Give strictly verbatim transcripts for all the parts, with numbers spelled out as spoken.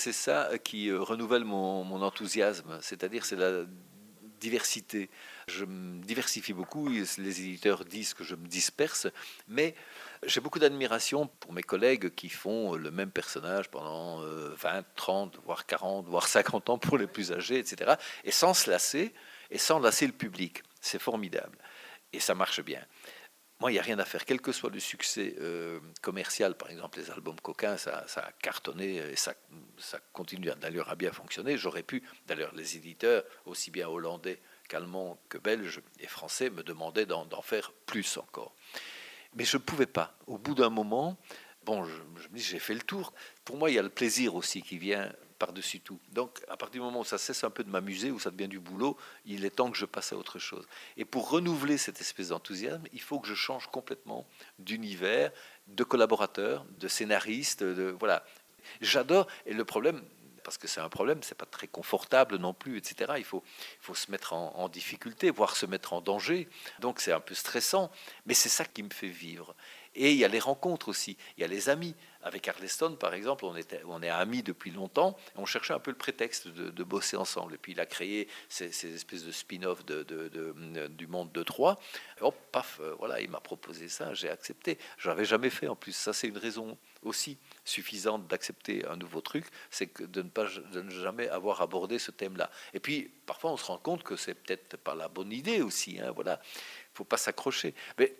c'est ça qui euh, renouvelle mon, mon enthousiasme, c'est-à-dire c'est la diversité. Je me diversifie beaucoup, les éditeurs disent que je me disperse, mais j'ai beaucoup d'admiration pour mes collègues qui font le même personnage pendant vingt, trente, voire quarante, voire cinquante ans pour les plus âgés, et cetera. Et sans se lasser, et sans lasser le public. C'est formidable. Et ça marche bien. Moi, il n'y a rien à faire, quel que soit le succès euh, commercial, par exemple les albums coquins, ça, ça a cartonné et ça, ça continue d'ailleurs à bien fonctionner. J'aurais pu, d'ailleurs les éditeurs, aussi bien hollandais qu'allemands que belges et français, me demandaient d'en, d'en faire plus encore. Mais je ne pouvais pas. Au bout d'un moment, bon, je, je me dis, j'ai fait le tour. Pour moi, il y a le plaisir aussi qui vient par-dessus tout. Donc, à partir du moment où ça cesse un peu de m'amuser, où ça devient du boulot, il est temps que je passe à autre chose. Et pour renouveler cette espèce d'enthousiasme, il faut que je change complètement d'univers, de collaborateurs, de scénaristes, de, voilà. J'adore, et le problème, parce que c'est un problème, c'est pas très confortable non plus, et cetera. Il faut, il faut se mettre en, en difficulté, voire se mettre en danger. Donc c'est un peu stressant, mais c'est ça qui me fait vivre. Et il y a les rencontres aussi, il y a les amis. Avec Arleston, par exemple, on, était, on est amis depuis longtemps, et on cherchait un peu le prétexte de, de bosser ensemble. Et puis il a créé ces, ces espèces de spin-off de, de, de, du monde de Troyes. Et hop, paf, voilà, il m'a proposé ça, j'ai accepté. Je l'avais jamais fait en plus. Ça, c'est une raison aussi suffisante d'accepter un nouveau truc, c'est que de ne pas de ne jamais avoir abordé ce thème-là. Et puis, parfois, on se rend compte que c'est peut-être pas la bonne idée aussi. Hein, voilà, il faut pas s'accrocher. Mais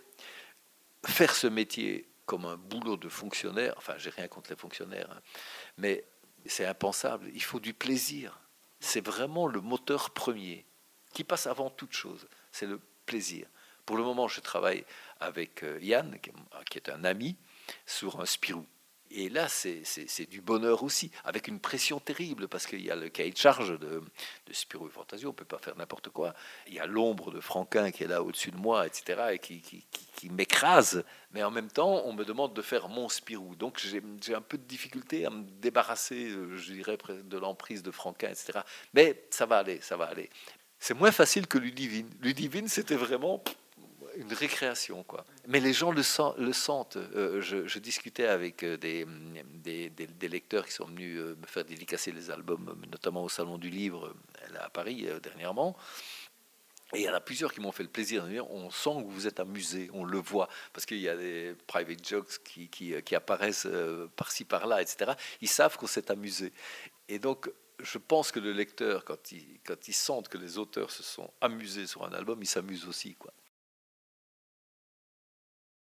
faire ce métier comme un boulot de fonctionnaire, enfin, j'ai rien contre les fonctionnaires, hein, mais c'est impensable. Il faut du plaisir. C'est vraiment le moteur premier qui passe avant toute chose. C'est le plaisir. Pour le moment, je travaille avec Yann, qui est un ami, sur un Spirou. Et là, c'est, c'est, c'est du bonheur aussi, avec une pression terrible, parce qu'il y a le cahier de charge de, de Spirou et Fantasio, on ne peut pas faire n'importe quoi. Il y a l'ombre de Franquin qui est là au-dessus de moi, et cetera, et qui, qui, qui, qui m'écrase. Mais en même temps, on me demande de faire mon Spirou. Donc j'ai, j'ai un peu de difficulté à me débarrasser, je dirais, de l'emprise de Franquin, et cetera. Mais ça va aller, ça va aller. C'est moins facile que Ludivine. Ludivine, c'était vraiment une récréation, quoi. Mais les gens le, sent, le sentent. Euh, je, je discutais avec des, des, des, des lecteurs qui sont venus me faire dédicacer les albums, notamment au Salon du Livre là, à Paris dernièrement. Et il y en a plusieurs qui m'ont fait le plaisir de dire, on sent que vous êtes amusés, on le voit, parce qu'il y a des private jokes qui, qui, qui apparaissent par-ci, par-là, et cetera. Ils savent qu'on s'est amusé. Et donc, je pense que le lecteur, quand il, quand il sent que les auteurs se sont amusés sur un album, il s'amuse aussi, quoi.